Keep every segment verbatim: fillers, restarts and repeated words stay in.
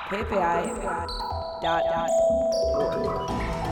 K P I dot org.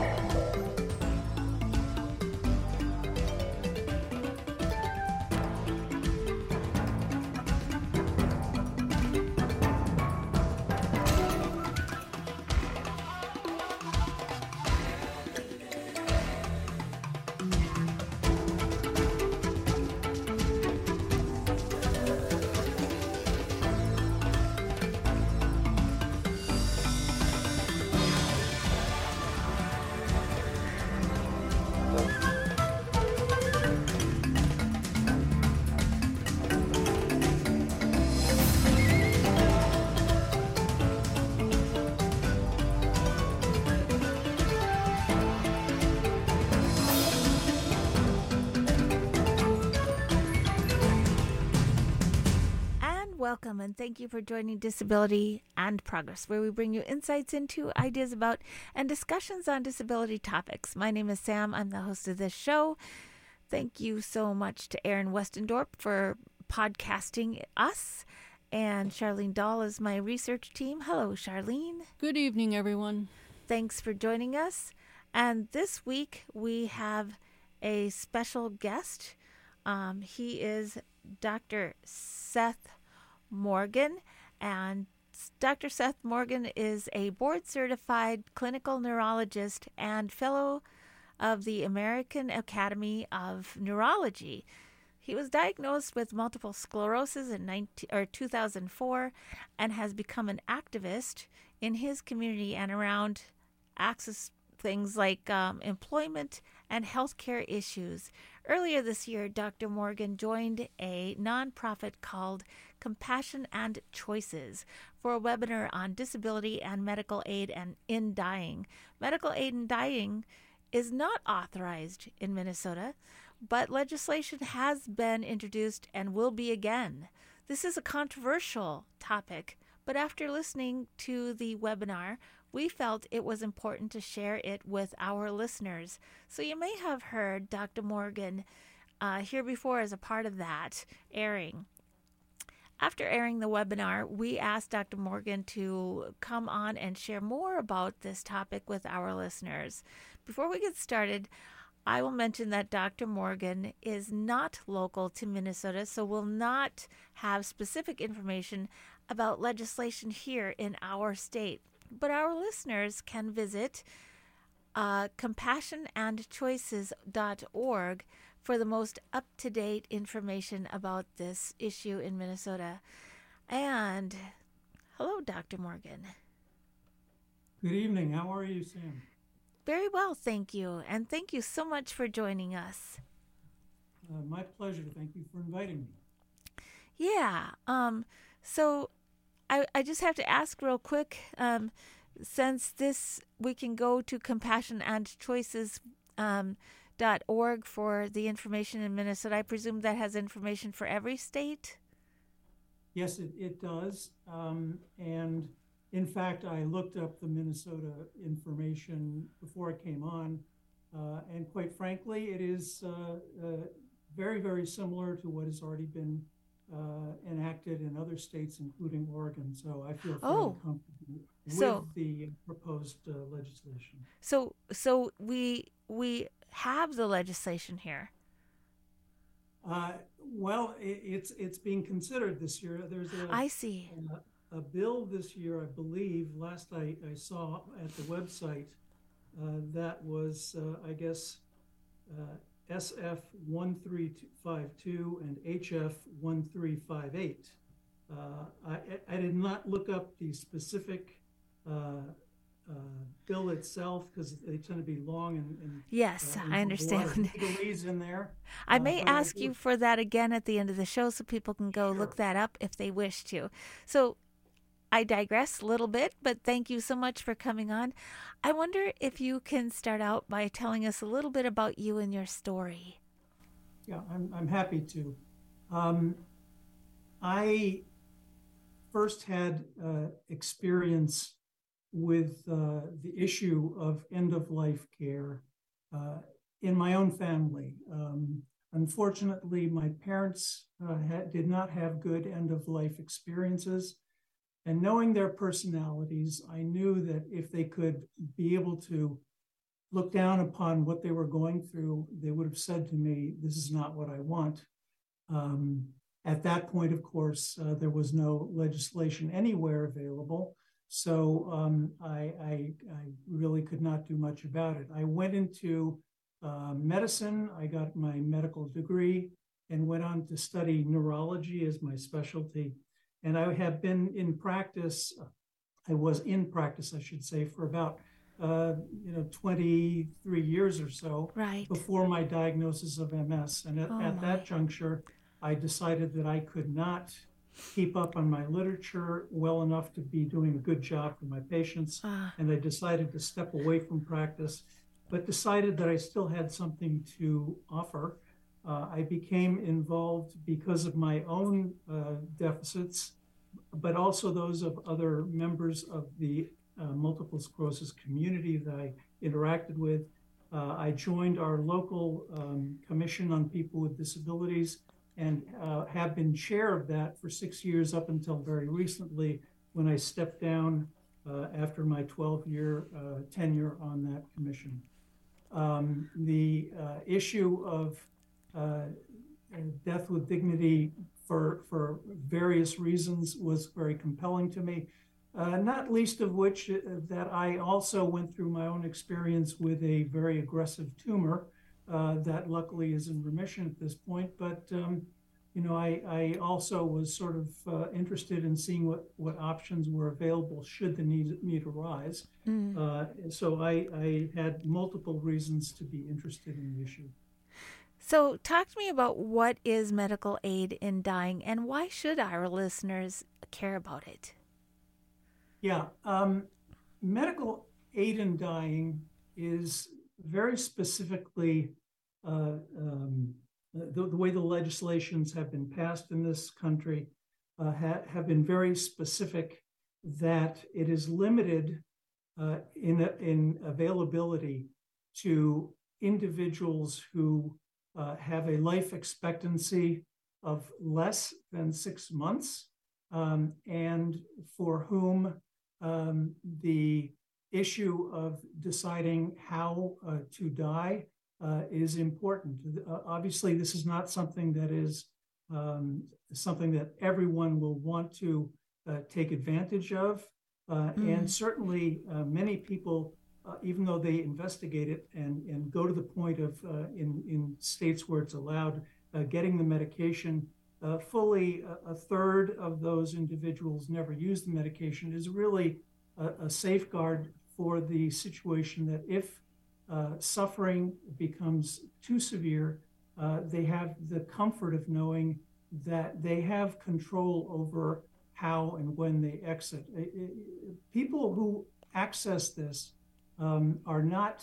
Welcome and thank you for joining Disability and Progress, where we bring you insights into ideas about and discussions on disability topics. My name is Sam. I'm the host of this show. Thank you so much to Aaron Westendorp for podcasting us, and Charlene Dahl is my research team. Hello, Charlene. Good evening, everyone. Thanks for joining us. And this week we have a special guest. Um, he is Doctor Seth Morgan, and Doctor Seth Morgan is a board-certified clinical neurologist and fellow of the American Academy of Neurology. He was diagnosed with multiple sclerosis in nineteen, or two thousand four and has become an activist in his community and around access things like um, employment and healthcare issues. Earlier this year, Doctor Morgan joined a nonprofit called Compassion and Choices for a webinar on disability and medical aid and in dying. Medical aid in dying is not authorized in Minnesota, but legislation has been introduced and will be again. This is a controversial topic, but after listening to the webinar, we felt it was important to share it with our listeners. So you may have heard Doctor Morgan uh, here before as a part of that airing. After airing the webinar, we asked Doctor Morgan to come on and share more about this topic with our listeners. Before we get started, I will mention that Doctor Morgan is not local to Minnesota, so will not have specific information about legislation here in our state. But our listeners can visit uh, compassion and choices dot org for the most up-to-date information about this issue in Minnesota. And hello, Doctor Morgan. Good evening. How are you, Sam? Very well, thank you. And thank you so much for joining us. Uh, my pleasure. Thank you for inviting me. Yeah. Um. So I, I just have to ask real quick, um, since this, we can go to compassion and choices um, dot org for the information in Minnesota. I presume that has information for every state? Yes, it, it does. Um, and in fact, I looked up the Minnesota information before I came on. Uh, and quite frankly, it is uh, uh, very, very similar to what has already been Uh, enacted in other states, including Oregon. So I feel fairly oh. comfortable with so, the proposed uh, legislation. So, so we we have the legislation here. Uh, well, it, it's it's being considered this year. There's a I see a, a bill this year, I believe. Last I, I saw at the website, uh, that was uh, I guess. Uh, S F one three five two and H F one three five eight. Uh, I, I did not look up the specific uh, uh, bill itself because they tend to be long and, and yes, uh, I understand. Legalese in there. I may uh, ask you for that again at the end of the show so people can go sure. look that up if they wish to. So I digress a little bit, but thank you so much for coming on. I wonder if you can start out by telling us a little bit about you and your story. Yeah, I'm, I'm happy to. Um, I first had uh, experience with uh, the issue of end-of-life care uh, in my own family. Um, unfortunately, my parents uh, had, did not have good end-of-life experiences. And knowing their personalities, I knew that if they could be able to look down upon what they were going through, they would have said to me, this is not what I want. Um, at that point, of course, uh, there was no legislation anywhere available. So um, I, I, I really could not do much about it. I went into uh, medicine. I got my medical degree and went on to study neurology as my specialty. And I have been in practice, I was in practice, I should say, for about, uh, you know, twenty-three years or so Right. before my diagnosis of M S. And at, Oh, at my. that juncture, I decided that I could not keep up on my literature well enough to be doing a good job for my patients. Ah. And I decided to step away from practice, but decided that I still had something to offer. Uh, I became involved because of my own uh, deficits, but also those of other members of the uh, multiple sclerosis community that I interacted with. Uh, I joined our local um, Commission on People with Disabilities and uh, have been chair of that for six years up until very recently when I stepped down uh, after my twelve-year uh, tenure on that commission. Um, the uh, issue of uh, death with dignity for, for various reasons was very compelling to me, uh, not least of which uh, that I also went through my own experience with a very aggressive tumor uh, that luckily is in remission at this point. But, um, you know, I, I also was sort of uh, interested in seeing what, what options were available should the need, need arise. Mm. Uh, so I, I had multiple reasons to be interested in the issue. So, talk to me about what is medical aid in dying and why should our listeners care about it? Yeah, um, medical aid in dying is very specifically uh, um, the, the way the legislations have been passed in this country uh, ha, have been very specific that it is limited uh, in, in availability to individuals who Uh, have a life expectancy of less than six months um, and for whom um, the issue of deciding how uh, to die uh, is important. Uh, obviously, this is not something that is um, something that everyone will want to uh, take advantage of. Uh, Mm. and certainly uh, many people Uh, even though they investigate it and, and go to the point of, uh, in, in states where it's allowed, uh, getting the medication, uh, fully a, a third of those individuals never use the medication is really a, a safeguard for the situation that if uh, suffering becomes too severe, uh, they have the comfort of knowing that they have control over how and when they exit. It, it, people who access this Um, are not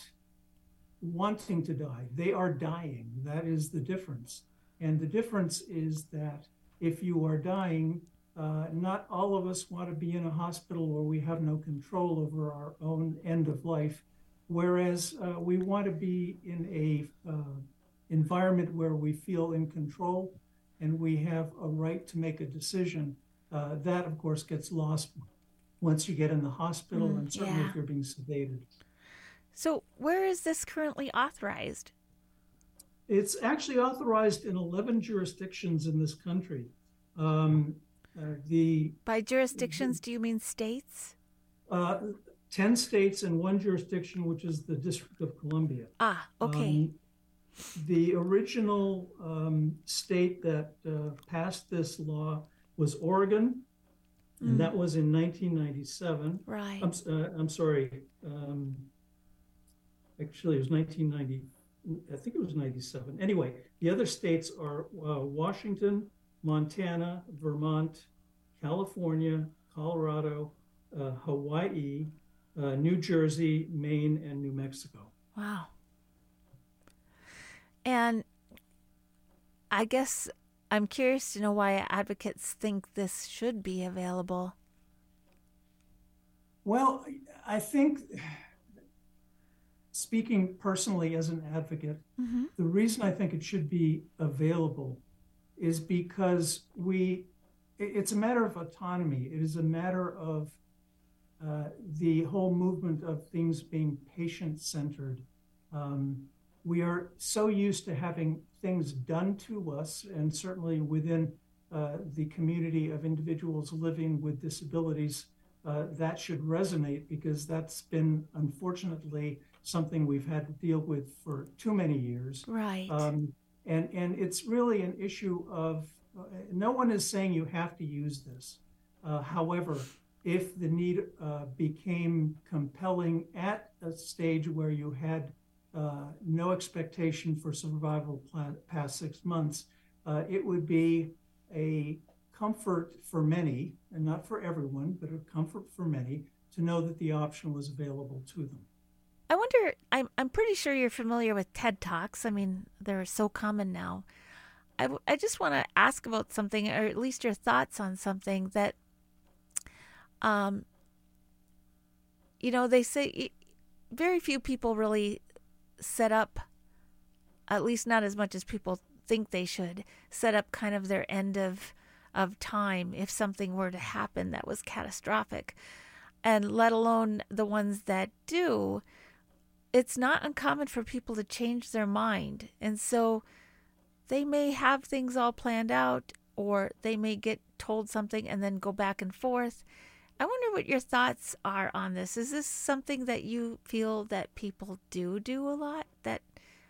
wanting to die. They are dying. That is the difference. And the difference is that if you are dying, uh, not all of us want to be in a hospital where we have no control over our own end of life, whereas uh, we want to be in a uh, environment where we feel in control and we have a right to make a decision. Uh, that, of course, gets lost once you get in the hospital Mm, and certainly yeah. if you're being sedated. So, where is this currently authorized? It's actually authorized in eleven jurisdictions in this country. Um, uh, the By jurisdictions, do you mean states? uh, ten states and one jurisdiction, which is the District of Columbia. Ah, okay. Um, the original um, state that uh, passed this law was Oregon, and Mm. that was in nineteen ninety-seven. Right. I'm, uh, I'm sorry. Um, actually, it was nineteen ninety. I think it was ninety-seven. Anyway, the other states are uh, Washington, Montana, Vermont, California, Colorado, uh, Hawaii, uh, New Jersey, Maine, and New Mexico. Wow. And I guess I'm curious to know why advocates think this should be available. Well, I think, speaking personally as an advocate, Mm-hmm. the reason I think it should be available is because we it- it's a matter of autonomy. It is a matter of uh, the whole movement of things being patient-centered. Um, we are so used to having things done to us, and certainly within uh, the community of individuals living with disabilities, uh, that should resonate, because that's been, unfortunately, something we've had to deal with for too many years. Right. Um, and, and it's really an issue of, uh, no one is saying you have to use this. Uh, however, if the need uh, became compelling at a stage where you had uh, no expectation for survival plan, past six months, uh, it would be a comfort for many, and not for everyone, but a comfort for many, to know that the option was available to them. I wonder, I'm, I'm pretty sure you're familiar with TED Talks. I mean, they're so common now. I, w- I just want to ask about something, or at least your thoughts on something that, um, you know, they say very few people really set up, at least not as much as people think they should, set up kind of their end of of time if something were to happen that was catastrophic. And let alone the ones that do, it's not uncommon for people to change their mind. And so they may have things all planned out, or they may get told something and then go back and forth. I wonder what your thoughts are on this. Is this something that you feel that people do do a lot, that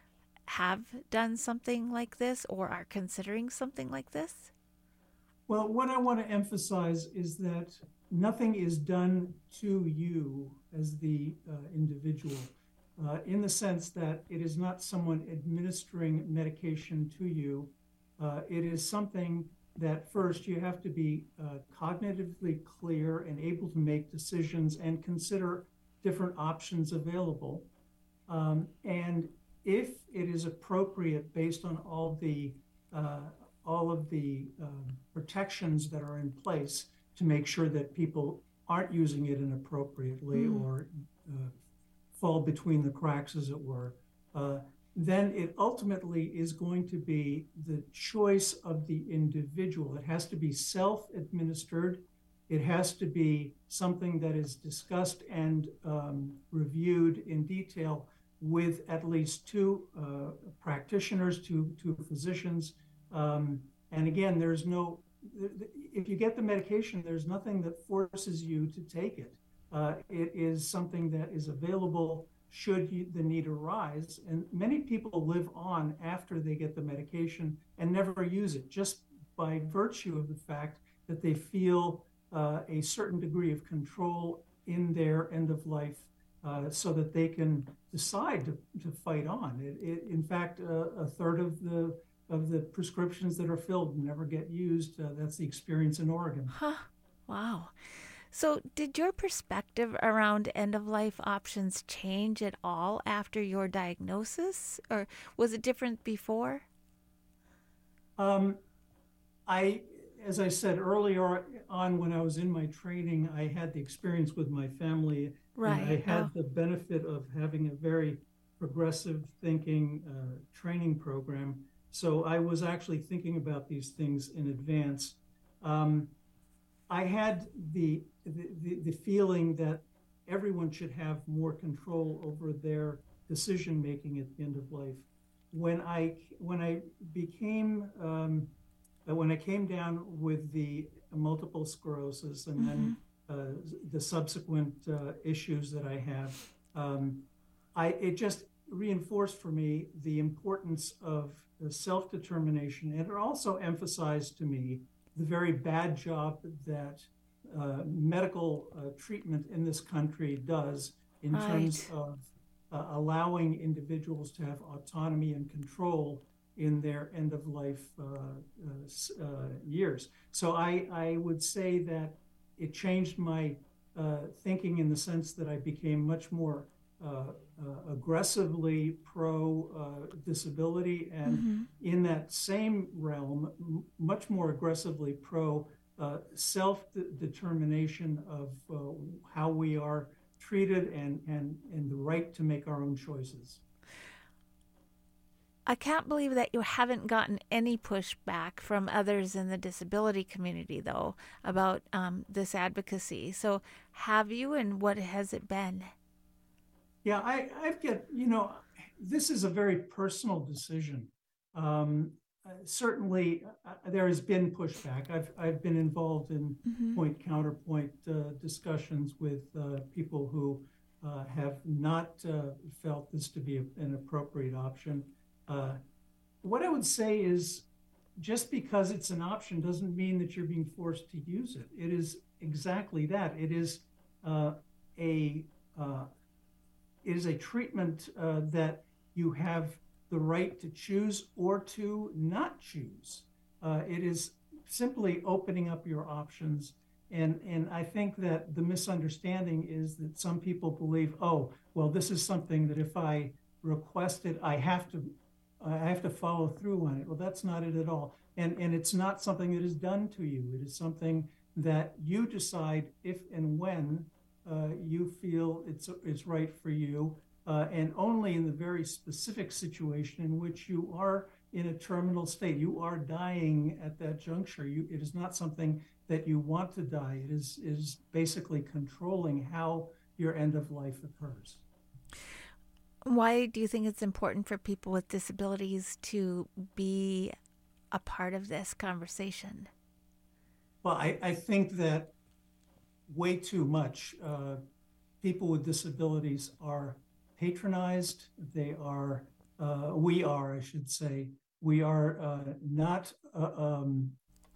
have done something like this or are considering something like this? Well, what I want to emphasize is that nothing is done to you as the uh, individual, uh, in the sense that it is not someone administering medication to you. Uh, it is something that first you have to be uh, cognitively clear and able to make decisions and consider different options available. Um, and if it is appropriate, based on all the uh, all of the um, protections that are in place to make sure that people aren't using it inappropriately mm. or uh, fall between the cracks, as it were, uh, then it ultimately is going to be the choice of the individual. It has to be self-administered. It has to be something that is discussed and um, reviewed in detail with at least two uh, practitioners, two, two physicians. Um, and again, there's no, if you get the medication, there's nothing that forces you to take it. Uh, it is something that is available should you, the need arise. And many people live on after they get the medication and never use it, just by virtue of the fact that they feel uh, a certain degree of control in their end of life, uh, so that they can decide to, to fight on. It, it, in fact, uh, a third of the of the prescriptions that are filled never get used. Uh, that's the experience in Oregon. Huh. Wow. So did your perspective around end-of-life options change at all after your diagnosis, or was it different before? Um, I, as I said earlier on, when I was in my training, I had the experience with my family. Right. And I had oh. the benefit of having a very progressive thinking uh, training program. So I was actually thinking about these things in advance. Um, I had the, the, the feeling that everyone should have more control over their decision-making at the end of life. When I, when I became, um, when I came down with the multiple sclerosis and mm-hmm. then uh, the subsequent uh, issues that I have, um, I, it just reinforced for me the importance of self-determination, and it also emphasized to me the very bad job that uh, medical uh, treatment in this country does in right. terms of uh, allowing individuals to have autonomy and control in their end-of-life uh, uh, uh, years. So I, I would say that it changed my uh, thinking in the sense that I became much more uh, uh, aggressively pro-disability, uh, and mm-hmm. in that same realm, m- much more aggressively pro uh, self-determination of uh, how we are treated and, and, and the right to make our own choices. I can't believe that you haven't gotten any pushback from others in the disability community, though, about um, this advocacy. So, have you, and what has it been? Yeah, I, I've get, you know, this is a very personal decision. Um, uh, certainly, uh, there has been pushback. I've, I've been involved in Mm-hmm. point counterpoint uh, discussions with uh, people who uh, have not uh, felt this to be a, an appropriate option. Uh, what I would say is, just because it's an option doesn't mean that you're being forced to use it. It is exactly that. It is uh, a uh, it is a treatment uh, that you have the right to choose or to not choose. Uh, it is simply opening up your options. And, and I think that the misunderstanding is that some people believe, oh, well, this is something that if I request it, I have to, I have to follow through on it. Well, that's not it at all. And, and it's not something that is done to you. It is something that you decide if and when uh, you feel it's, it's right for you. Uh, and only in the very specific situation in which you are in a terminal state, you are dying at that juncture. You, it is not something that you want to die. It is, is basically controlling how your end of life occurs. Why do you think it's important for people with disabilities to be a part of this conversation? Well, I, I think that way too much uh, people with disabilities are patronized. They are, uh, we are, I should say, we are uh, not uh, um,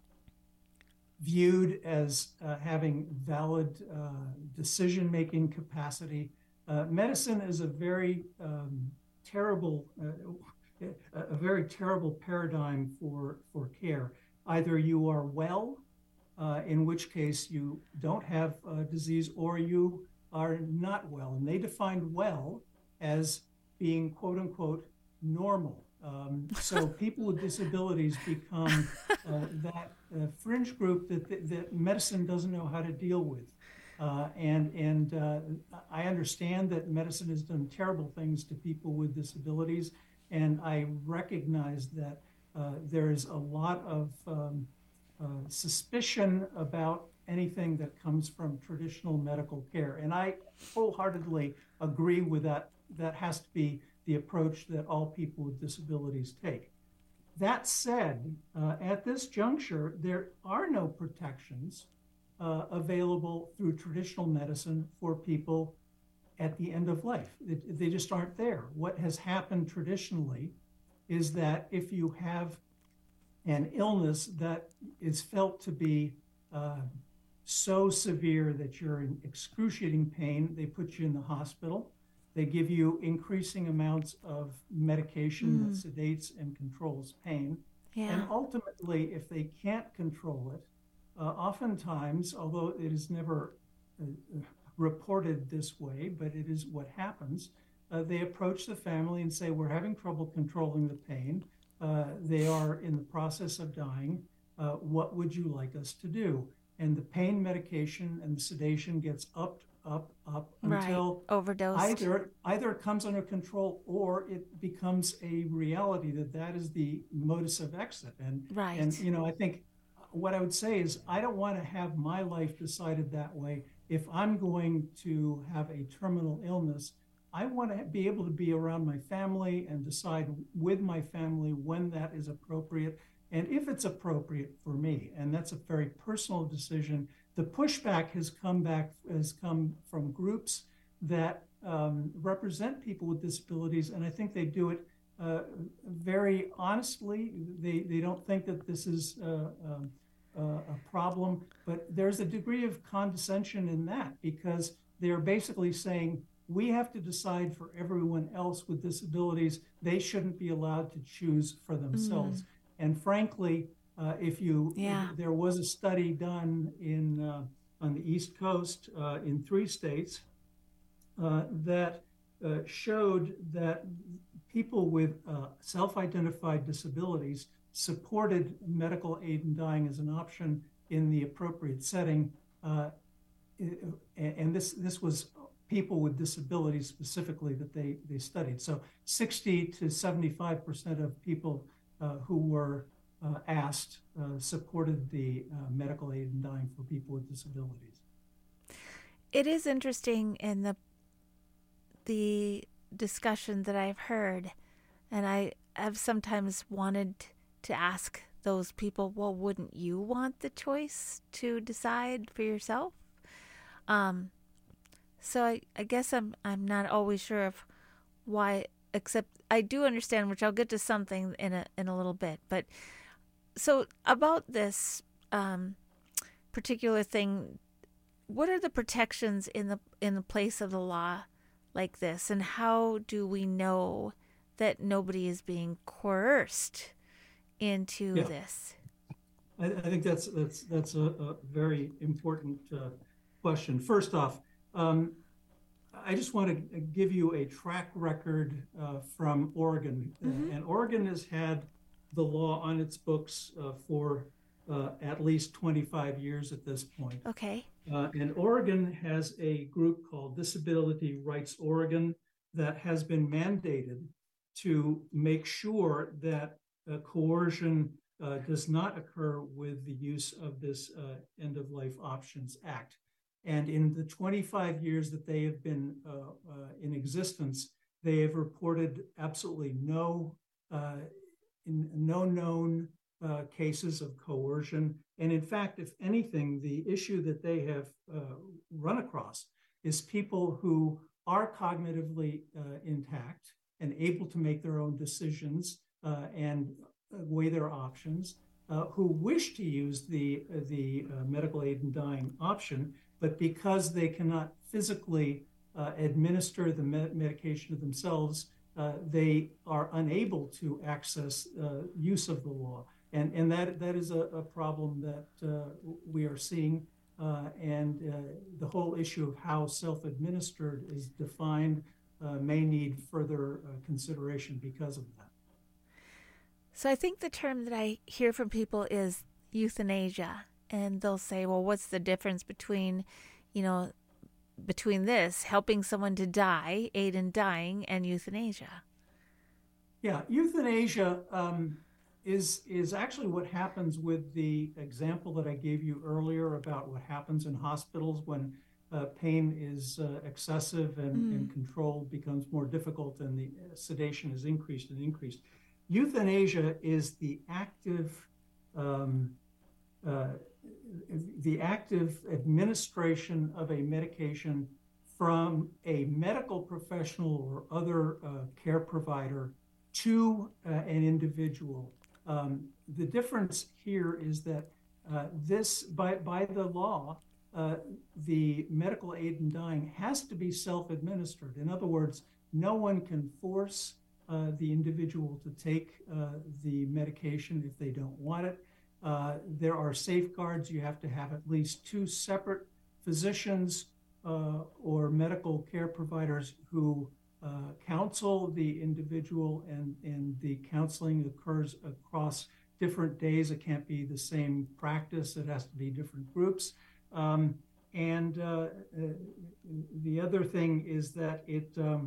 viewed as uh, having valid uh, decision-making capacity. Uh, medicine is a very um, terrible, uh, a very terrible paradigm for, for care. Either you are well, uh, in which case you don't have a disease, or you are not well. And they define well as being, quote unquote, normal. Um, so people with disabilities become uh, that uh, fringe group that, that, that medicine doesn't know how to deal with. Uh, and and uh, I understand that medicine has done terrible things to people with disabilities, and I recognize that uh, there is a lot of um, uh, suspicion about anything that comes from traditional medical care. And I wholeheartedly agree with that. That has to be the approach that all people with disabilities take. That said, uh, at this juncture, there are no protections uh, available through traditional medicine for people at the end of life. It, they just aren't there. What has happened traditionally is that if you have an illness that is felt to be uh, so severe that you're in excruciating pain, they put you in the hospital. They give you increasing amounts of medication mm. that sedates and controls pain. Yeah. And ultimately, if they can't control it, uh, oftentimes, although it is never uh, reported this way, but it is what happens, uh, they approach the family and say, we're having trouble controlling the pain. Uh, they are in the process of dying. Uh, what would you like us to do? And the pain medication and the sedation gets upped, up, up until right. Overdosed. either either it comes under control or it becomes a reality that that is the modus of exit. And right. and you know, I think what I would say is I don't want to have my life decided that way. If I'm going to have a terminal illness, I want to be able to be around my family and decide with my family when that is appropriate and if it's appropriate for me. And that's a very personal decision. The pushback has come back, has come from groups that um, represent people with disabilities, and I think they do it uh, very honestly. They they don't think that this is uh, um, uh, a problem, but there's a degree of condescension in that because they're basically saying, we have to decide for everyone else with disabilities. They shouldn't be allowed to choose for themselves. Mm. And frankly, uh, if you, yeah. if there was a study done in uh, on the East Coast uh, in three states uh, that uh, showed that people with uh, self-identified disabilities supported medical aid in dying as an option in the appropriate setting. Uh, and this this was people with disabilities specifically that they, they studied. So sixty to seventy-five percent of people uh, who were uh, asked uh, supported the uh, medical aid in dying for people with disabilities. It is interesting in the the discussion that I've heard, and I have sometimes wanted to ask those people, well, wouldn't you want the choice to decide for yourself? Um, so I, I guess I'm I'm not always sure of why, except I do understand, which I'll get to something in a in a little bit. But so about this um, particular thing, what are the protections in the in the place of the law like this, and how do we know that nobody is being coerced into Yeah. this? I, I think that's that's that's a, a very important uh, question. First off, um, I just want to give you a track record uh, from Oregon, Mm-hmm. uh, and Oregon has had the law on its books uh, for uh, at least twenty-five years at this point. Okay. Uh, and Oregon has a group called Disability Rights Oregon that has been mandated to make sure that uh, coercion uh, does not occur with the use of this uh, End of Life Options Act. And in the twenty-five years that they have been uh, uh, in existence, they have reported absolutely no, uh, in, no known uh, cases of coercion. And in fact, if anything, the issue that they have uh, run across is people who are cognitively uh, intact and able to make their own decisions uh, and weigh their options, uh, who wish to use the, uh, the uh, medical aid in dying option, but because they cannot physically uh, administer the med- medication to themselves, uh, they are unable to access uh, use of the law. And, and that, that is a, a problem that uh, we are seeing. Uh, and uh, the whole issue of how self-administered is defined uh, may need further uh, consideration because of that. So I think the term that I hear from people is euthanasia. And they'll say, well, what's the difference between, you know, between this, helping someone to die, aid in dying, and euthanasia? Yeah, euthanasia um, is is actually what happens with the example that I gave you earlier about what happens in hospitals when uh, pain is uh, excessive and, mm. and control becomes more difficult and the sedation is increased and increased. Euthanasia is the active um, uh, the active administration of a medication from a medical professional or other uh, care provider to uh, an individual. Um, the difference here is that uh, this, by, by the law, uh, the medical aid in dying has to be self-administered. In other words, no one can force uh, the individual to take uh, the medication if they don't want it. Uh, there are safeguards. You have to have at least two separate physicians uh, or medical care providers who uh, counsel the individual, and, and the counseling occurs across different days. It can't be the same practice. It has to be different groups. Um, and uh, uh, the other thing is that it um,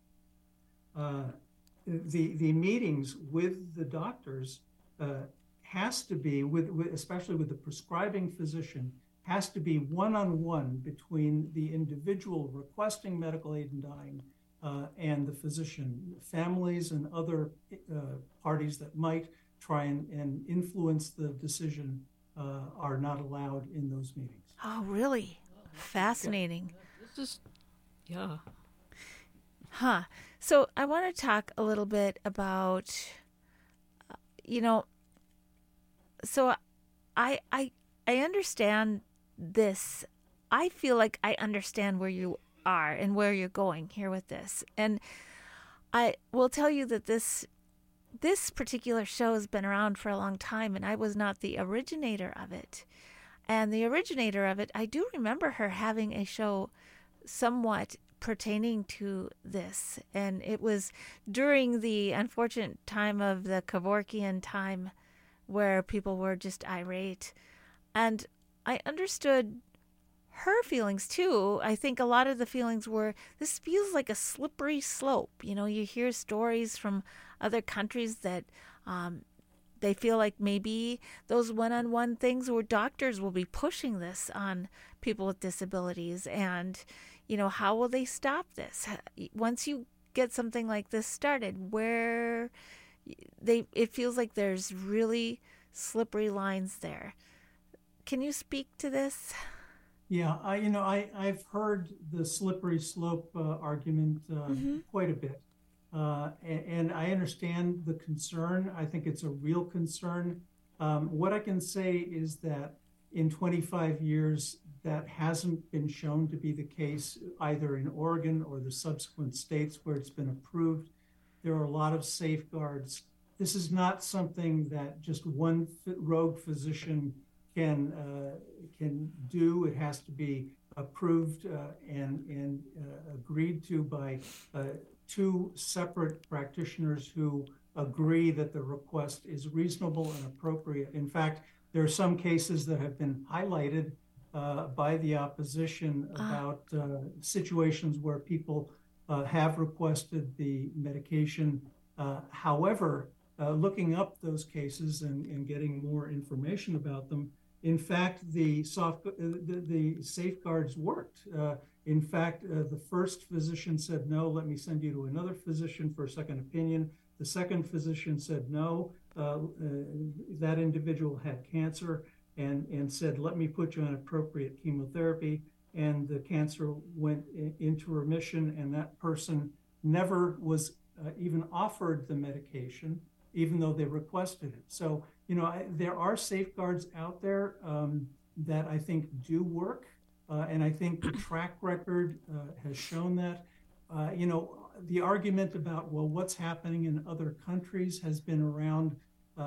uh, the, the meetings with the doctors uh, has to be, with, with, especially with the prescribing physician, has to be one-on-one between the individual requesting medical aid in dying uh, and the physician. Families and other uh, parties that might try and, and influence the decision uh, are not allowed in those meetings. Oh, really? Fascinating. This is, yeah. Huh. So I want to talk a little bit about, uh, you know, so I I I understand this. I feel like I understand where you are and where you're going here with this. And I will tell you that this this particular show has been around for a long time, and I was not the originator of it. And the originator of it, I do remember her having a show somewhat pertaining to this. And it was during the unfortunate time of the Kevorkian time, where people were just irate. And I understood her feelings too. I think a lot of the feelings were, this feels like a slippery slope. You know, you hear stories from other countries that um, they feel like maybe those one-on-one things where doctors will be pushing this on people with disabilities. And, you know, how will they stop this? Once you get something like this started, where they, it feels like there's really slippery lines there. Can you speak to this? Yeah, I, you know, I, I've heard the slippery slope uh, argument uh, mm-hmm. quite a bit. Uh, and, and I understand the concern. I think it's a real concern. Um, what I can say is that in twenty-five years, that hasn't been shown to be the case either in Oregon or the subsequent states where it's been approved. There are a lot of safeguards. This is not something that just one rogue physician can uh, can do. It has to be approved uh, and and uh, agreed to by uh, two separate practitioners who agree that the request is reasonable and appropriate. In fact, there are some cases that have been highlighted uh, by the opposition about uh, situations where people uh, have requested the medication. Uh, however, uh, looking up those cases and, and getting more information about them, in fact, the soft, uh, the, the safeguards worked. Uh, in fact, uh, the first physician said, no, let me send you to another physician for a second opinion. The second physician said, no, uh, uh, that individual had cancer and, and said, let me put you on appropriate chemotherapy. And the cancer went in, into remission, and that person never was uh, even offered the medication, even though they requested it. So, you know, I, there are safeguards out there um, that I think do work. Uh, and I think the track record uh, has shown that. Uh, you know, the argument about, well, what's happening in other countries has been around uh,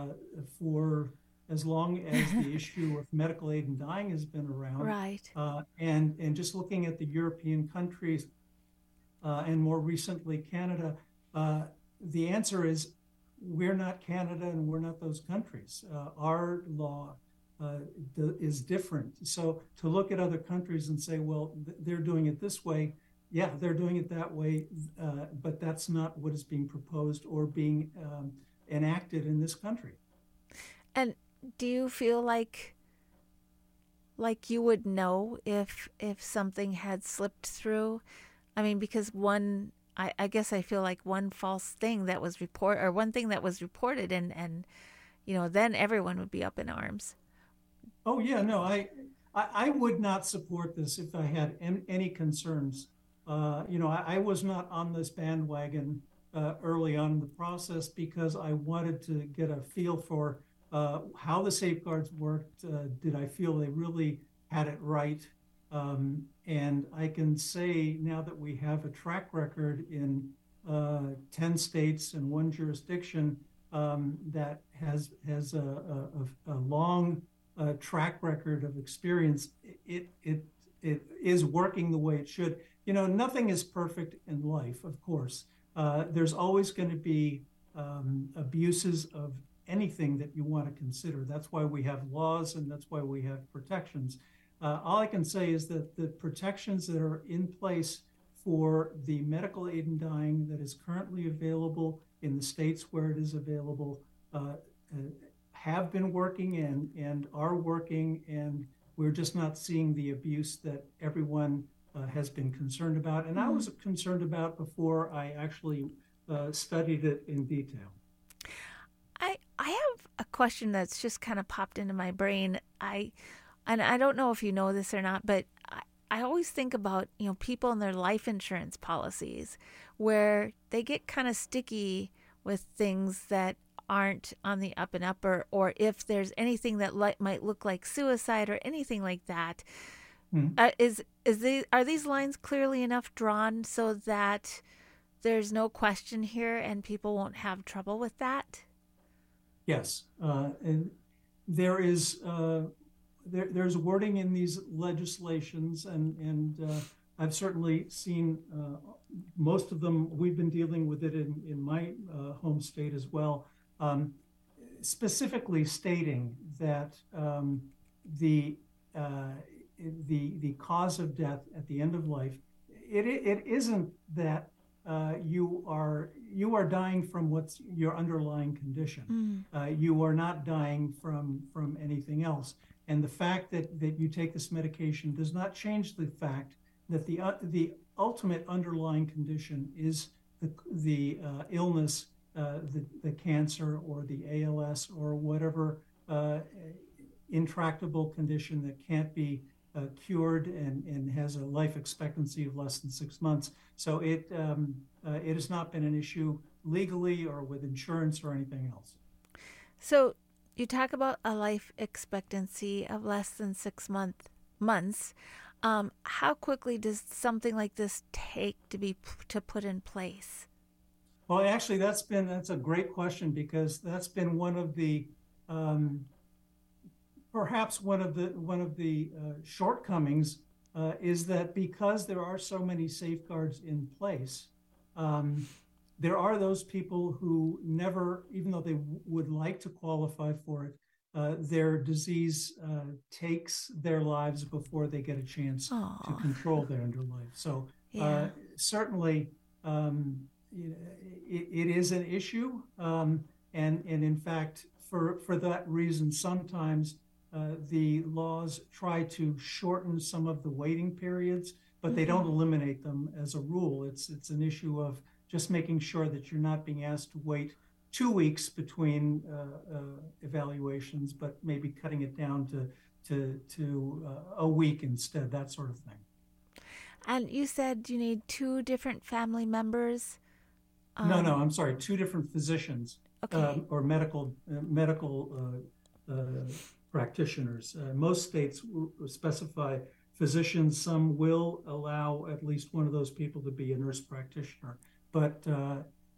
for as long as the issue of medical aid and dying has been around. Right. Uh, and, and just looking at the European countries uh, and more recently Canada, uh, the answer is we're not Canada and we're not those countries. Uh, our law uh, d- is different. So to look at other countries and say, well, th- they're doing it this way, yeah, they're doing it that way, uh, but that's not what is being proposed or being um, enacted in this country. And do you feel like like you would know if if something had slipped through? I mean, because one, I, I guess I feel like one false thing that was report or one thing that was reported and, and you know, then everyone would be up in arms. Oh, yeah, no, I, I, I would not support this if I had en- any concerns. Uh, you know, I, I was not on this bandwagon uh, early on in the process because I wanted to get a feel for uh, how the safeguards worked. Uh, did I feel they really had it right? Um, and I can say now that we have a track record in uh, ten states and one jurisdiction um, that has has a, a, a long uh, track record of experience, it it it is working the way it should. You know, nothing is perfect in life, of course. Uh, there's always going to be um, abuses of anything that you want to consider. That's why we have laws and that's why we have protections. Uh, all I can say is that the protections that are in place for the medical aid in dying that is currently available in the states where it is available uh, uh, have been working and, and are working, and we're just not seeing the abuse that everyone uh, has been concerned about. And mm-hmm. I was concerned about before I actually uh, studied it in detail. I I have a question that's just kind of popped into my brain. I and I don't know if you know this or not, but I, I always think about, you know, people and their life insurance policies where they get kind of sticky with things that aren't on the up and up, or, or if there's anything that li- might look like suicide or anything like that. Mm-hmm. Uh, is is the are these lines clearly enough drawn so that there's no question here and people won't have trouble with that? Yes, uh, and there is uh, there, there's wording in these legislations, and and uh, I've certainly seen uh, most of them. We've been dealing with it in in my uh, home state as well, um, specifically stating that um, the uh, the the cause of death at the end of life, it it isn't that uh, you are you are dying from what's your underlying condition. Mm. Uh, you are not dying from from anything else. And the fact that that you take this medication does not change the fact that the uh, the ultimate underlying condition is the the uh, illness, uh, the the cancer or the A L S or whatever uh, intractable condition that can't be uh, cured and, and has a life expectancy of less than six months. So it um, uh, it has not been an issue legally or with insurance or anything else. So you talk about a life expectancy of less than six month months. Um, how quickly does something like this take to be to put in place? Well, actually, that's been that's a great question, because that's been one of the um, perhaps one of the one of the uh, shortcomings uh, is that because there are so many safeguards in place, um, there are those people who never, even though they w- would like to qualify for it, uh, their disease uh, takes their lives before they get a chance Aww. to control their underlife. So Yeah. uh, certainly, um, you know, it, it is an issue, um, and and in fact, for for that reason, sometimes uh, the laws try to shorten some of the waiting periods, but they don't eliminate them as a rule. It's it's an issue of just making sure that you're not being asked to wait two weeks between uh, uh, evaluations, but maybe cutting it down to to to uh, a week instead, that sort of thing. And you said you need two different family members. Um, no, no, I'm sorry, two different physicians Okay. um, or medical uh, medical uh, uh, practitioners. Uh, most states w- specify physicians. Some will allow at least one of those people to be a nurse practitioner, but uh,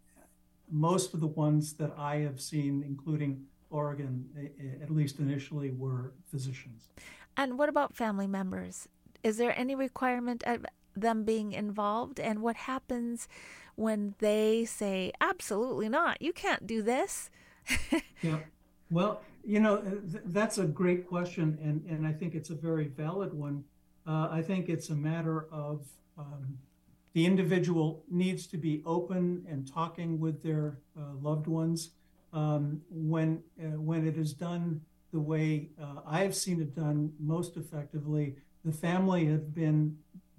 most of the ones that I have seen, including Oregon, a- at least initially, were physicians. And what about family members? Is there any requirement of them being involved? And what happens when they say, absolutely not, you can't do this? Yeah. Well, you know, th- that's a great question, and, and I think it's a very valid one. Uh, I think it's a matter of um, the individual needs to be open and talking with their uh, loved ones. Um, when uh, when it is done the way uh, I have seen it done most effectively, the family have been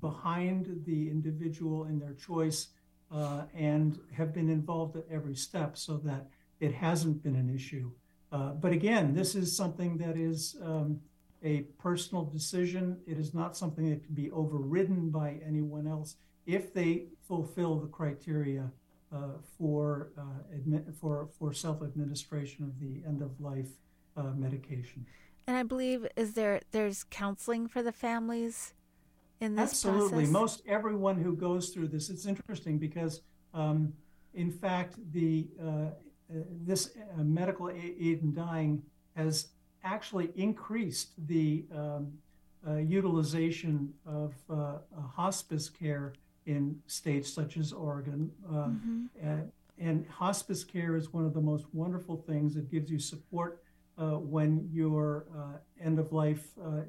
behind the individual in their choice uh, and have been involved at every step, so that it hasn't been an issue. Uh, but again, this is something that is um, a personal decision. It is not something that can be overridden by anyone else if they fulfill the criteria uh, for uh, admit, for for self-administration of the end-of-life uh, medication. And I believe is there there's counseling for the families in this Absolutely. process? Most everyone who goes through this, it's interesting because, um, in fact, the uh, uh, this uh, medical aid in dying has actually increased the um, uh, utilization of uh, uh, hospice care in states such as Oregon. Uh, Mm-hmm. uh, and hospice care is one of the most wonderful things. It gives you support uh, when your uh, end of life uh,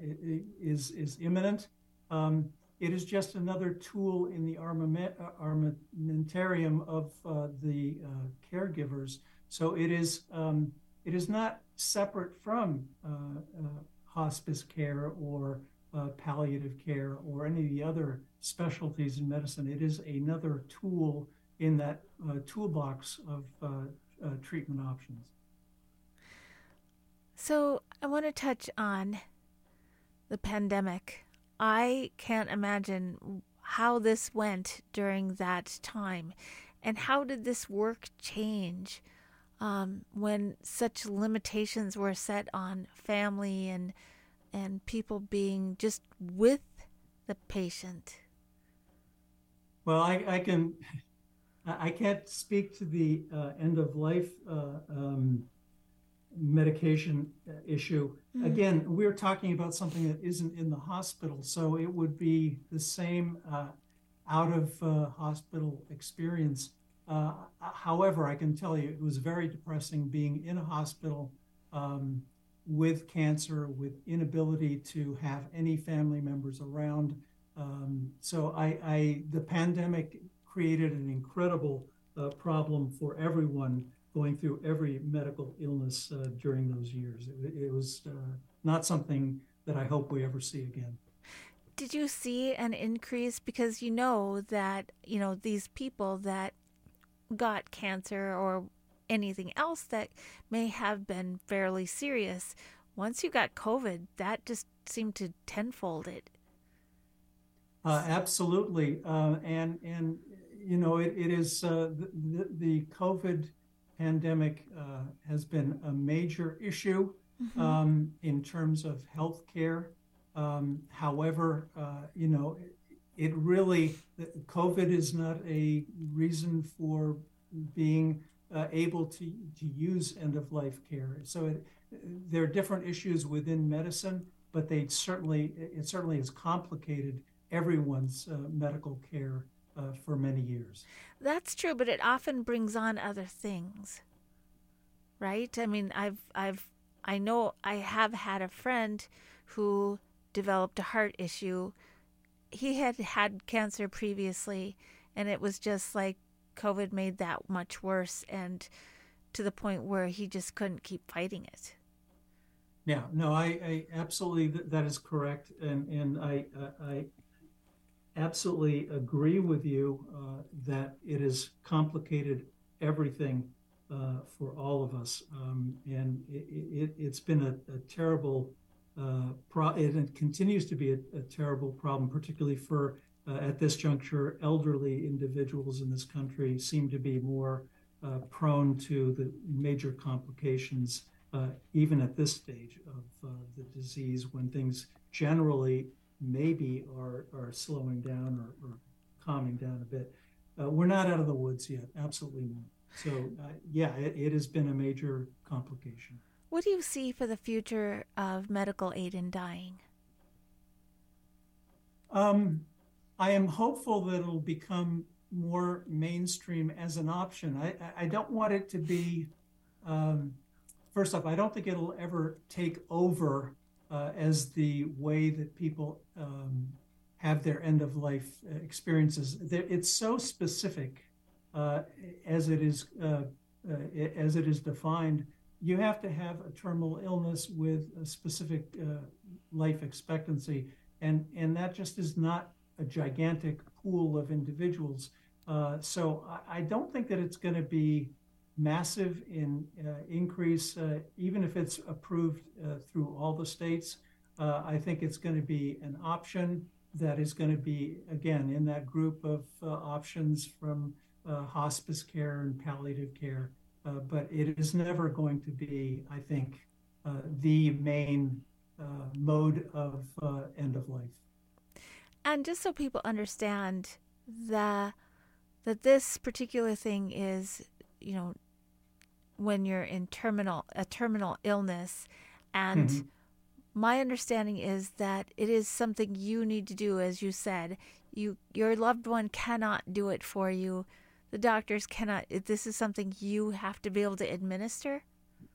is is imminent. Um, it is just another tool in the armament, armamentarium of uh, the uh, caregivers. So it is um, it is not separate from uh, uh, hospice care or uh, palliative care or any of the other specialties in medicine. It is another tool in that uh, toolbox of uh, uh, treatment options. So I want to touch on the pandemic. I can't imagine how this went during that time. And how did this work change um, when such limitations were set on family and and people being just with the patient? Well, I, I can, I can't speak to the uh, end of life uh, um, medication issue. Mm. Again, we're talking about something that isn't in the hospital, so it would be the same uh, out of uh, hospital experience. Uh, however, I can tell you it was very depressing being in a hospital um, with cancer, with inability to have any family members around. Um, so I, I, the pandemic created an incredible uh, problem for everyone going through every medical illness uh, during those years. It, it was uh, not something that I hope we ever see again. Did you see an increase? Because you know that, you know, these people that got cancer or anything else that may have been fairly serious, once you got COVID, that just seemed to tenfold it. Uh, absolutely. Uh, and, and, you know, it, it is uh, the, the COVID pandemic uh, has been a major issue mm-hmm. um, in terms of healthcare. Um, however, uh, you know, it, it really, COVID is not a reason for being uh, able to, to use end-of-life care. So it, there are different issues within medicine, but they certainly, it certainly has complicated everyone's uh, medical care uh, for many years. That's true, but it often brings on other things, right? I mean, I've, I've, I know I have had a friend who developed a heart issue. He had had cancer previously, and it was just like COVID made that much worse, and to the point where he just couldn't keep fighting it. Yeah, no, I, I absolutely, that is correct. And, and I, I absolutely agree with you uh, that it has complicated everything uh, for all of us. Um, and it, it, it's been a, a terrible Uh, pro- it continues to be a, a terrible problem, particularly for, uh, at this juncture, elderly individuals in this country seem to be more uh, prone to the major complications, uh, even at this stage of uh, the disease, when things generally maybe are, are slowing down or, or calming down a bit. Uh, we're not out of the woods yet, absolutely not. So uh, yeah, it, it has been a major complication. What do you see for the future of medical aid in dying? Um, I am hopeful that it'll become more mainstream as an option. I, I don't want it to be, um, first off, I don't think it'll ever take over uh, as the way that people um, have their end-of-life experiences. It's so specific uh, as it is uh, uh, as it is defined. You have to have a terminal illness with a specific uh, life expectancy, and, and that just is not a gigantic pool of individuals. Uh, so I, I don't think that it's going to be massive in uh, increase, uh, even if it's approved uh, through all the states. Uh, I think it's going to be an option that is going to be, again, in that group of uh, options from uh, hospice care and palliative care. Uh, but it is never going to be, I think, uh, the main uh, mode of uh, end of life. And just so people understand the, that this particular thing is, you know, when you're in terminal, a terminal illness, and mm-hmm. my understanding is that it is something you need to do, as you said. You, your loved one cannot do it for you. The doctors cannot. This is something you have to be able to administer?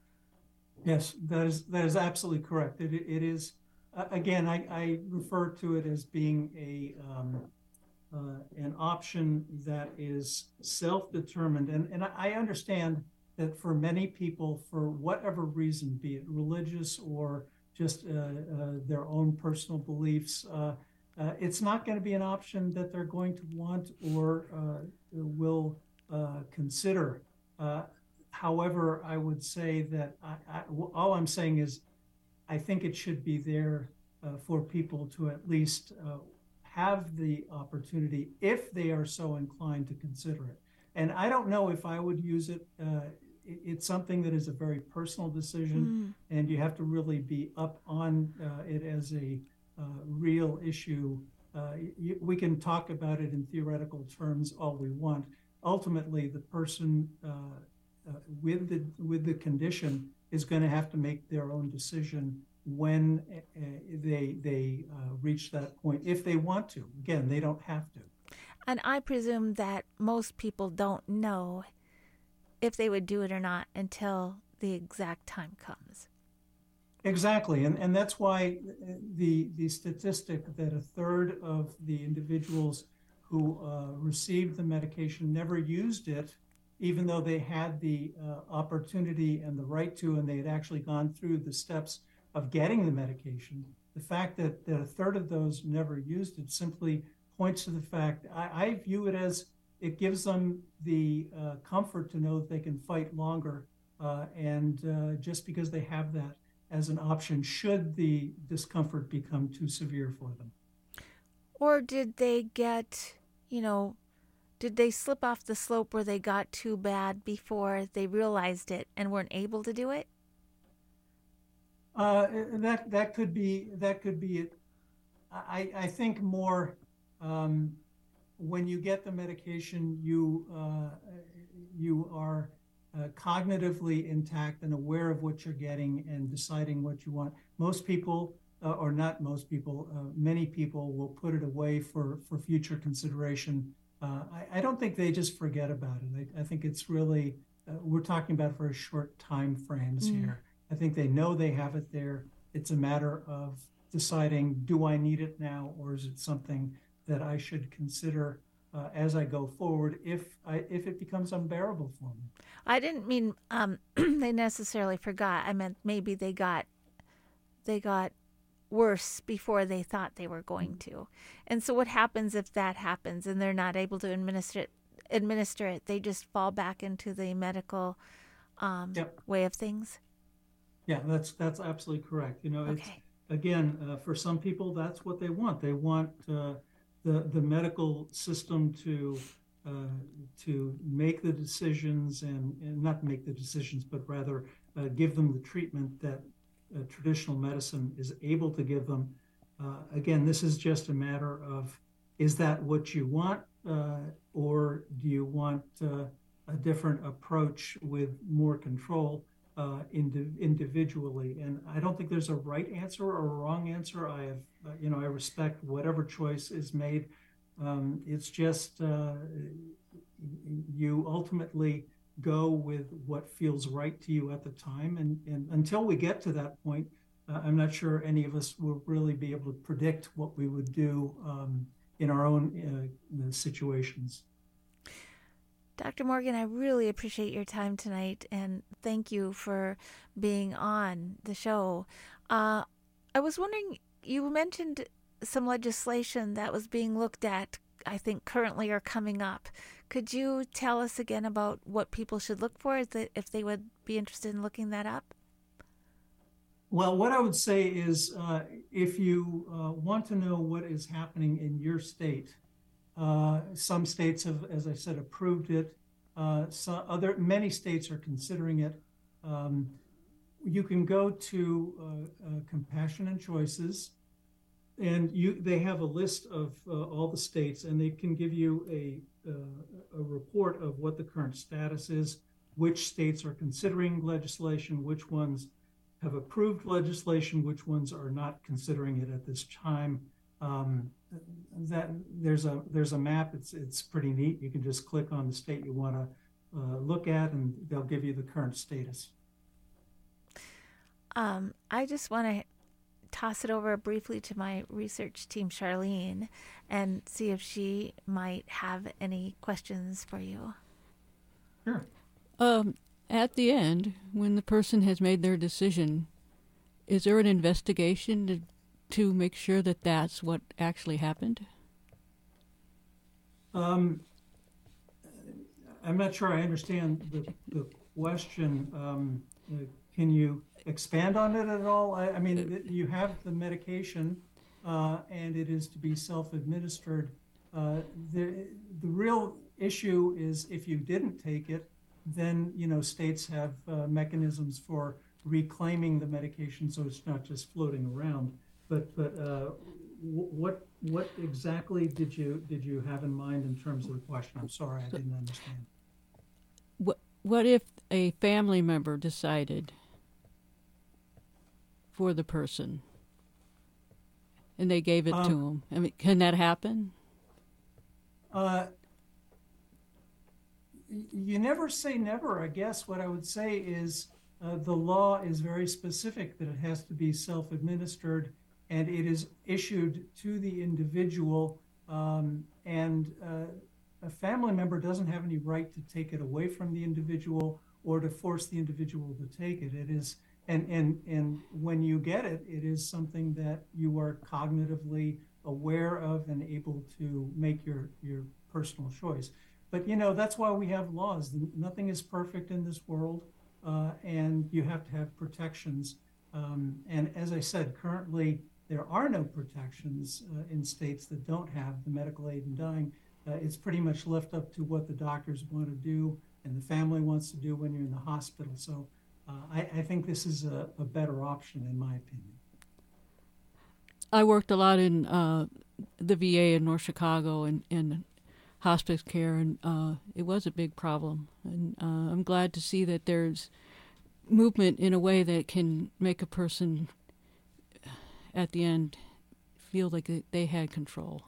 Yes, that is that is absolutely correct. It, it is, uh, again, I, I refer to it as being a um, uh, an option that is self-determined. And, and I understand that for many people, for whatever reason, be it religious or just uh, uh, their own personal beliefs, uh, uh, it's not going to be an option that they're going to want or uh, will uh, consider. Uh, however, I would say that I, I, all I'm saying is I think it should be there uh, for people to at least uh, have the opportunity if they are so inclined to consider it. And I don't know if I would use it. Uh, it it's something that is a very personal decision, mm. and you have to really be up on uh, it as a uh, real issue. Uh, you, we can talk about it in theoretical terms all we want. Ultimately, the person uh, uh, with the with the condition is going to have to make their own decision when uh, they they uh, reach that point, if they want to. Again, they don't have to. And I presume that most people don't know if they would do it or not until the exact time comes. Exactly, and and that's why the the statistic that a third of the individuals who uh, received the medication never used it, even though they had the uh, opportunity and the right to, and they had actually gone through the steps of getting the medication. The fact that, that a third of those never used it simply points to the fact, I, I view it as it gives them the uh, comfort to know that they can fight longer, uh, and uh, just because they have that as an option should the discomfort become too severe for them. Or did they get, you know, did they slip off the slope where they got too bad before they realized it and weren't able to do it? Uh, that that could be that could be it. I I think more um, when you get the medication, you uh, you are uh, cognitively intact and aware of what you're getting and deciding what you want. Most people, uh, or not most people, uh, many people will put it away for, for future consideration. Uh, I, I don't think they just forget about it. I, I think it's really, uh, we're talking about very short time frames mm. here. I think they know they have it there. It's a matter of deciding, do I need it now, or is it something that I should consider Uh, as I go forward, if I if it becomes unbearable for me. I didn't mean um, they necessarily forgot. I meant maybe they got they got worse before they thought they were going mm-hmm. to. And so, what happens if that happens and they're not able to administer it? Administer it? They just fall back into the medical um, yep. way of things. Yeah, that's that's absolutely correct. You know, okay. it's again uh, for some people that's what they want. They want. Uh, The, the medical system to uh, to make the decisions and, and not make the decisions, but rather uh, give them the treatment that uh, traditional medicine is able to give them. Uh, again, this is just a matter of, is that what you want, uh, or do you want uh, a different approach with more control uh, indi- individually? And I don't think there's a right answer or a wrong answer. I have, uh, you know, I respect whatever choice is made. Um, it's just uh, you ultimately go with what feels right to you at the time. And, and until we get to that point, uh, I'm not sure any of us will really be able to predict what we would do um, in our own uh, situations. Doctor Morgan, I really appreciate your time tonight, and thank you for being on the show. Uh, I was wondering, you mentioned some legislation that was being looked at, I think currently or coming up. Could you tell us again about what people should look for, is that if they would be interested in looking that up? Well, what I would say is uh, if you uh, want to know what is happening in your state, Uh, some states have, as I said, approved it. Uh, some other, many states are considering it. Um, you can go to uh, uh, Compassion and Choices, and you they have a list of uh, all the states, and they can give you a uh, a report of what the current status is, which states are considering legislation, which ones have approved legislation, which ones are not considering it at this time. Um, that there's a there's a map. It's it's pretty neat. You can just click on the state you want to uh, look at, and they'll give you the current status. Um, I just want to toss it over briefly to my research team, Charlene, and see if she might have any questions for you. Sure. Um, at the end, when the person has made their decision, is there an investigation to to make sure that that's what actually happened? Um, I'm not sure I understand the, the question. Um, uh, can you expand on it at all? I, I mean, uh, you have the medication, uh, and it is to be self-administered. Uh, the, the real issue is if you didn't take it, then, you know, states have uh, mechanisms for reclaiming the medication so it's not just floating around. But but uh, what what exactly did you did you have in mind in terms of the question? I'm sorry, I didn't understand. What what if a family member decided for the person, and they gave it um, to them? I mean, can that happen? Uh, you never say never. I guess what I would say is uh, the law is very specific that it has to be self-administered, and it is issued to the individual, um, and uh, a family member doesn't have any right to take it away from the individual or to force the individual to take it. It is, and and and when you get it, it is something that you are cognitively aware of and able to make your your personal choice. But you know, that's why we have laws. Nothing is perfect in this world, uh, and you have to have protections. Um, and as I said, currently there are no protections uh, in states that don't have the medical aid in dying. Uh, it's pretty much left up to what the doctors want to do and the family wants to do when you're in the hospital. So uh, I, I think this is a, a better option, in my opinion. I worked a lot in uh, the V A in North Chicago and in hospice care, and uh, it was a big problem. And uh, I'm glad to see that there's movement in a way that can make a person at the end feel like they had control.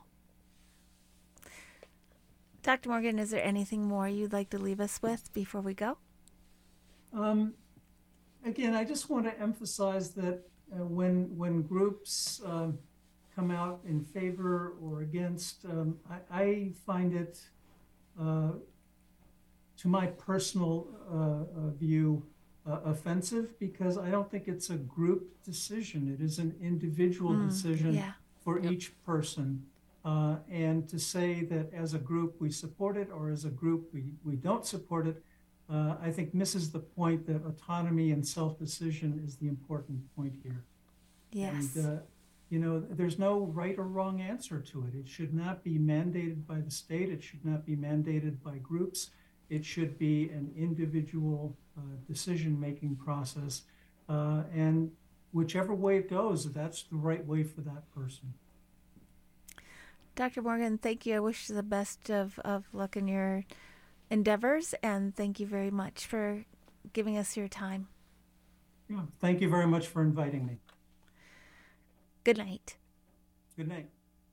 Doctor Morgan, is there anything more you'd like to leave us with before we go? Um, again, I just want to emphasize that uh, when when groups uh, come out in favor or against, um, I, I find it, uh, to my personal uh, uh, view, uh, offensive, because I don't think it's a group decision. It is an individual Mm, decision yeah. for Yep. each person. Uh, and to say that as a group we support it or as a group we, we don't support it, uh, I think misses the point that autonomy and self-decision is the important point here. Yes. And, uh, you know, there's no right or wrong answer to it. It should not be mandated by the state. It should not be mandated by groups. It should be an individual uh, decision-making process. Uh, and whichever way it goes, that's the right way for that person. Doctor Morgan, thank you. I wish you the best of, of luck in your endeavors, and thank you very much for giving us your time. Yeah, thank you very much for inviting me. Good night. Good night.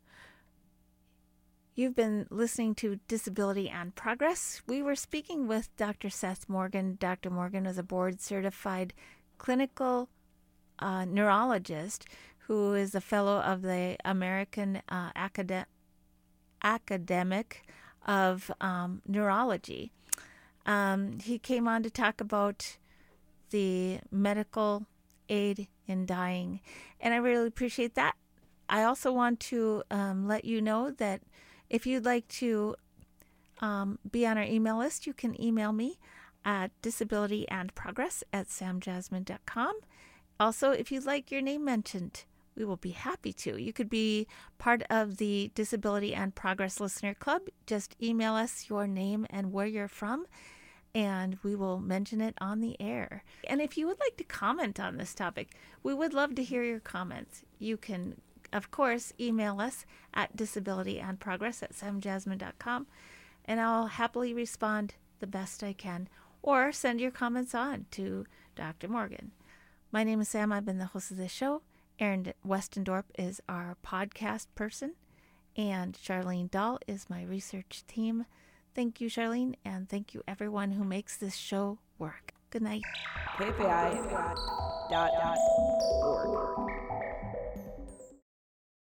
You've been listening to Disability and Progress. We were speaking with Doctor Seth Morgan. Doctor Morgan is a board-certified clinical uh, neurologist who is a fellow of the American uh, Acad- Academic of um, Neurology. Um, he came on to talk about the medical aid in dying, and I really appreciate that. I also want to um, let you know that if you'd like to um, be on our email list, you can email me at disabilityandprogress at sam jasmine dot com. Also, if you'd like your name mentioned, we will be happy to. You could be part of the Disability and Progress Listener Club. Just email us your name and where you're from, and we will mention it on the air. And if you would like to comment on this topic, we would love to hear your comments. You can, of course, email us at disabilityandprogress at sam jasmine dot com, and I'll happily respond the best I can, or send your comments on to Doctor Morgan. My name is Sam. I've been the host of this show. Erin Westendorp is our podcast person, and Charlene Dahl is my research team. Thank you, Charlene, and thank you everyone who makes this show work. Good night. K P I dot org.